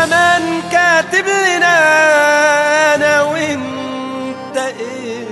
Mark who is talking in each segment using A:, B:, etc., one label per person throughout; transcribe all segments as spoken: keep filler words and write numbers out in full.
A: الزمان كاتب لنا انا وانت ايه،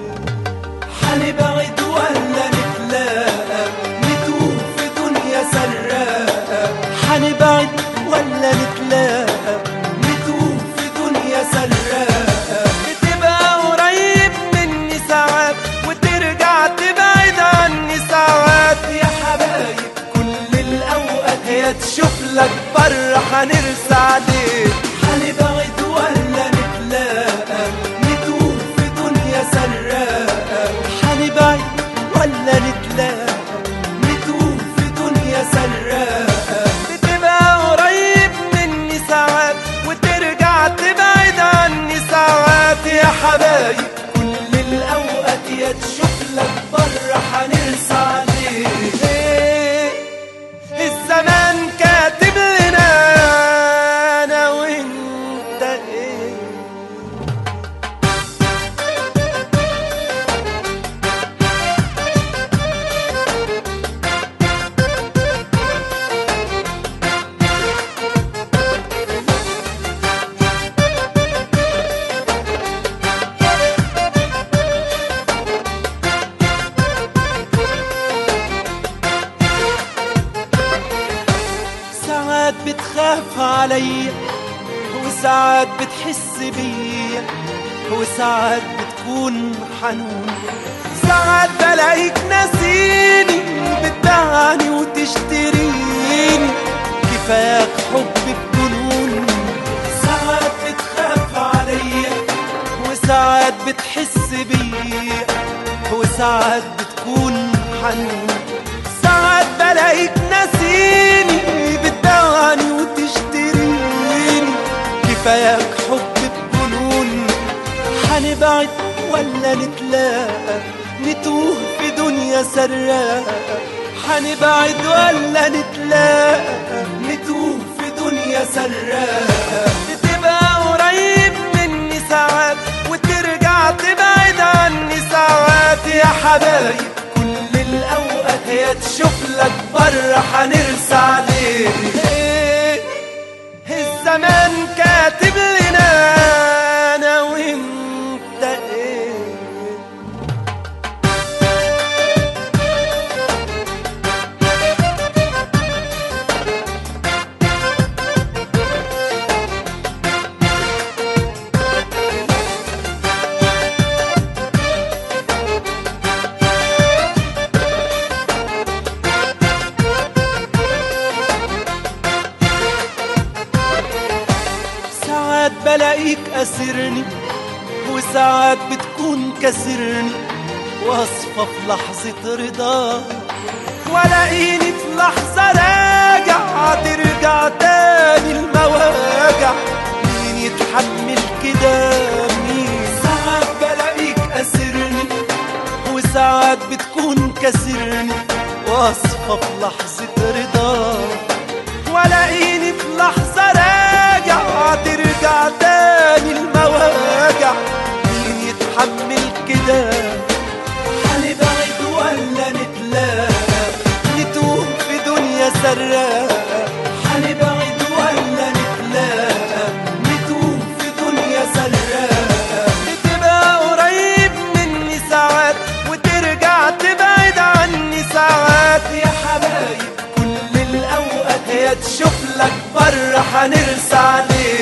B: حنبعد ولا نتلاقى نتوه في دنيا سراقة،
A: حنبعد ولا نتلاقى
B: نتوه في دنيا سراقة.
A: بتبقى قريب مني ساعات وترجع تبعد عني ساعات،
B: يا حبايب كل الأوقات
A: يا تشوف لك بره حنرسى عليك.
B: حنبعد ولا نتلاقى نتوه في دنيا سراقة،
A: حنبعد ولا نتلاقى
B: نتوه في دنيا سراقة.
A: بتبقى قريب مني ساعات وترجع تبعد عني ساعات، يا حبايب
B: كل الأوقات يا تشوف لك بره حنرسى عليك.
A: إيه الزمان كاتب لنا انا وانت ايه. ساعات بتخاف عليا وساعات بتحس بيا وساعات بتكون حنون، ساعات بلاقيك ناسيني بتبيعني وتشتريني، كفاك حب بجنون.
B: ساعات بتخاف عليا
A: وساعات بتحس بيا وساعات بتكون حنون، ساعات بلاقيك ناسيني بتبيعني وتشتريني، كفاياك حب بجنون. حنبعد ولا نتلاقى نتوه في دنيا سراقة، حنبعد ولا نتلاقى
B: نتوه في دنيا سراقة.
A: بتبقى قريب مني ساعات وترجع تبعد عني ساعات، يا حبايب
B: كل الأوقات
A: يا تشوف لك بره حنرسى عليك. إيه الزمان كاتب لنا انا وانت ايه. ساعات بلاقيك أسرني وساعات بتكون كسرني، واصفى في لحظة رضا ولاقيني في لحظة راجع ترجع تاني المواجع. مين يتحمل كده مين؟
B: ساعات بلاقيك أسرني
A: وساعات بتكون كسرني، واصفى في لحظة رضا ولاقيني في لحظة راجع ترجع تاني المواجع. مين يتحمل كده؟
B: حنبعد ولا نتلاقى
A: نتوه في دنيا سراقة،
B: حنبعد ولا نتلاقى نتوه في دنيا سراقة.
A: بتبقى قريب مني ساعات وترجع تبعد عني ساعات،
B: يا حبايب كل الأوقات
A: يا تشوف لك بره حنرسى عليك.